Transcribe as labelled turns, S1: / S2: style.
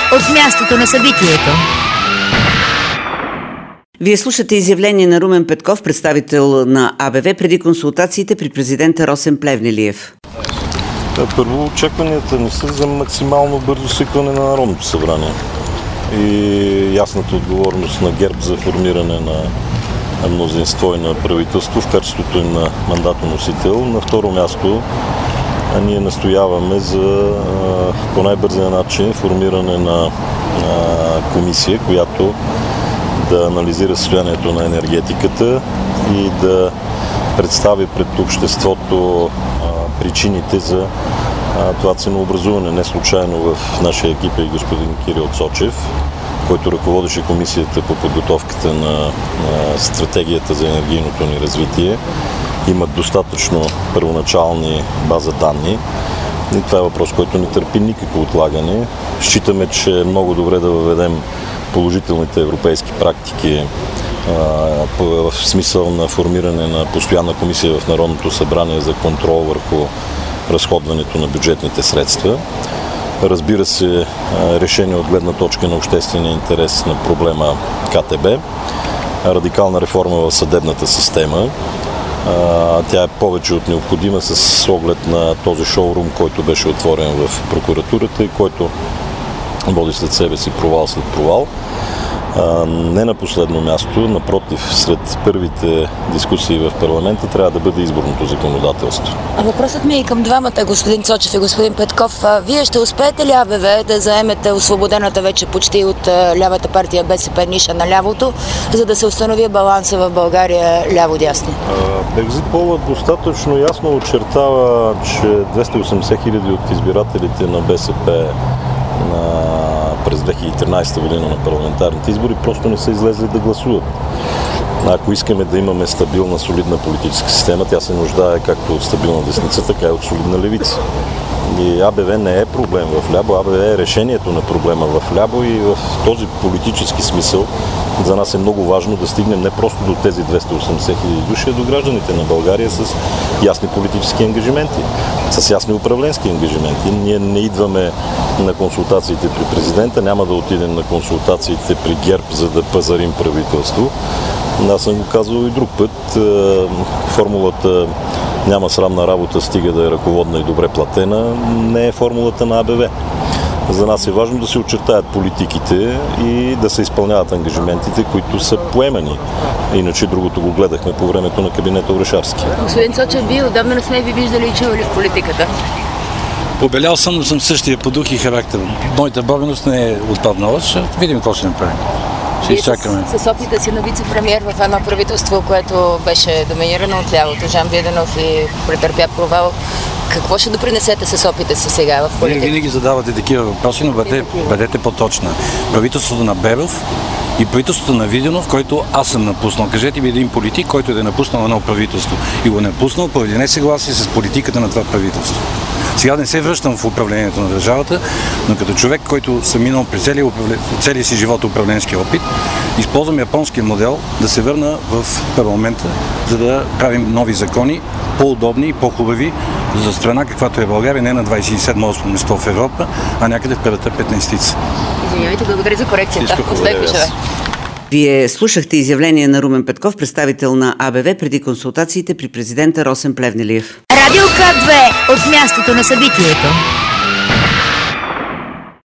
S1: от мястото на събитието.
S2: Вие слушате изявление на Румен Петков, представител на АБВ, преди консултациите при президента Росен Плевнелиев.
S3: Първо, очакванията не са за максимално бързо свикване на Народното събрание и ясната отговорност на ГЕРБ за формиране на мнозинство и на правителство в качеството им на мандатоносител. На второ място, ние настояваме за по най-бързия начин формиране на комисия, която да анализира състоянието на енергетиката и да представи пред обществото причините за това ценообразуване. Не случайно в нашия екип е и господин Кирил Цочев, който ръководеше комисията по подготовката на стратегията за енергийното ни развитие. Имат достатъчно първоначални база данни и това е въпрос, който не търпи никакво отлагане. Считаме, че е много добре да въведем положителните европейски практики в смисъл на формиране на постоянна комисия в Народното събрание за контрол върху разходването на бюджетните средства. Разбира се, решение от гледна точка на обществения интерес на проблема КТБ, радикална реформа в съдебната система. Тя е повече от необходима с оглед на този шоурум, който беше отворен в прокуратурата и който води след себе си провал след провал. Не на последно място, напротив, сред първите дискусии в парламента трябва да бъде изборното законодателство.
S4: Въпросът ми е и към двамата, господин Цочев и господин Петков. Вие ще успеете ли АБВ да заемете освободената вече почти от лявата партия БСП ниша на лявото, за да се установи баланса в България ляво-дясно?
S3: Екзит полът достатъчно ясно очертава, че 280 хиляди от избирателите на БСП през 2013 година на парламентарните избори просто не са излезли да гласуват. Ако искаме да имаме стабилна, солидна политическа система, тя се нуждае както от стабилна десница, така и от солидна левица. И АБВ не е проблем в ляво, АБВ е решението на проблема в ляво и в този политически смисъл за нас е много важно да стигнем не просто до тези 280 хиляди души, а до гражданите на България с ясни политически ангажименти, с ясни управленски ангажименти. Ние не идваме на консултациите при президента, няма да отидем на консултациите при ГЕРБ, за да пазарим правителство. Аз съм го казвал и друг път. Формулата няма срамна работа, стига да е ръководна и добре платена, не е формулата на АБВ. За нас е важно да се очертаят политиките и да се изпълняват ангажиментите, които са поемани. Иначе другото го гледахме по времето на кабинета Орешарски.
S4: Господин Цочев, вие отдавна не сме ви виждали и чували в политиката.
S5: Побелял съм, но съм същия по дух и характер. Моята борбеност не е отпаднала, ще видим какво ще направим. Ще изчакаме.
S4: С опита си на вице-премиер в едно правителство, което беше доминирано от лявото, Жан Виденов, и претърпя провал. Какво ще допринесете с опита си сега в политика?
S5: Вие винаги задавате такива въпроси, но бъдете по-точна. Правителството на Беров и правителството на Виденов, който аз съм напуснал. Кажете ми един политик, който да е напуснал едно правителство и го е напуснал поради несъгласие с политиката на това правителство. Сега не се връщам в управлението на държавата, но като човек, който съм минал през целия си живот управленски опит, използвам японския модел да се върна в парламента, за да правим нови закони, по-удобни и по-хубави за страна, каквато е България, не на 27-8 место в Европа, а някъде в първата 15-ца.
S4: Извинявайте, благодаря за корекцията. Успех ви желая.
S2: Вие слушахте изявление на Румен Петков, представител на АБВ, преди консултациите при президента Росен Плевнелиев.
S1: Радио К2 от мястото на събитието.